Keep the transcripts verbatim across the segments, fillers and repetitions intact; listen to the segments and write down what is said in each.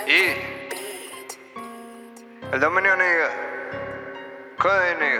Y el dominio, nigga. ¿Qué de, nigga?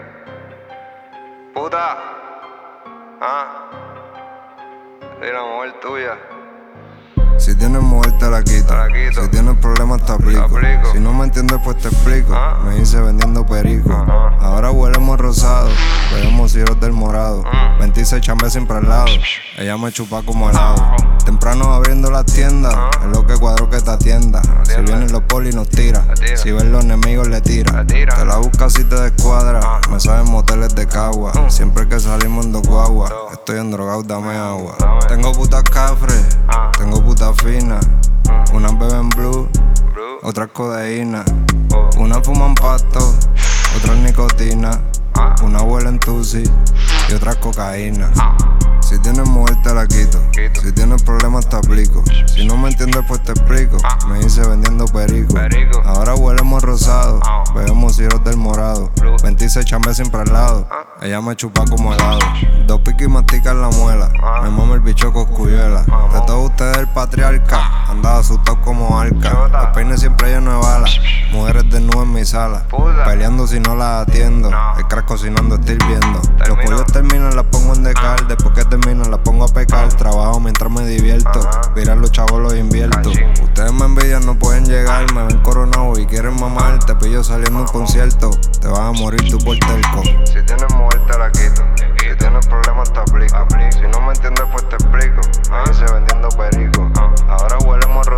Puta. Ah. Soy la mujer tuya. Si tienes mujer te la quito. Te la quito. Si tienes problemas te aplico. Te aplico. Si no me entiendes pues te explico. Ah. Me hice vendiendo perico. Ajá. Ahora huelemos rosado. Bebemos ciros del morado. Mm. veintiséis chambé siempre al lado. Ella me chupa como helado. Temprano abriendo la tienda. Ah. Es lo que cuadro que te atienda. Si vienen los polis nos tira. Te tira. Si ven los enemigos le tira. Te tira. Te la busca si te descuadra. Ah. Me saben moteles de cagua. Mm. Siempre que salimos en dos guaguas. Oh. Estoy en drogado, dame agua. Dame. Tengo putas cafres. Ah. Tengo putas finas. Mm. Unas beben blue, Bro. otras codeína. Oh. Unas fuman pasto, otras nicotina. Ah. Una huelen tusi y otras cocaína. Ah. Si tienes mujer te la quito. Quito. Si tienes problemas te aplico. Si no me entiendes pues te explico. Ah. Me hice vendiendo perico. Perico. Ahora huelemos rosado. Ah. Bebemos ciros del morado. Blue. veintiséis chambé siempre al lado. Ah. Ella me chupa como helado. Dos piques y mastica en la muela. Ah. Me mama el bicho coscuyuela. Mamá. De todos ustedes el patriarca. Andaba asustado como arca. Chota. Los peines siempre llenos de balas. Mujeres desnudas en mi sala. Puta. Peleando si no las atiendo. No. El crack cocinando estoy viendo. Los Termino. pollos terminan, las pongo en decal. Después que terminan, las pongo a pecar. Trabajo mientras me divierto. Ajá. Virar los chavos los invierto. Cachín. Ustedes me envidian, no pueden llegar. Me ven coronado y quieren mamar. Te pillo saliendo a un concierto. Te vas a morir tú por terco. Si tienes mujer te la quito. Si tienes problemas te aplico. Si no me entiendes pues te explico. Me hice vendiendo perico. Ahora huelemos